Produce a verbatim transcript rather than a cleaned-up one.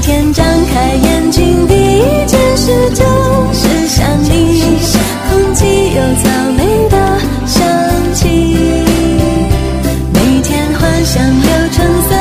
天张开眼睛，第一件事就是想你，空气有草莓的香气，每天幻想流成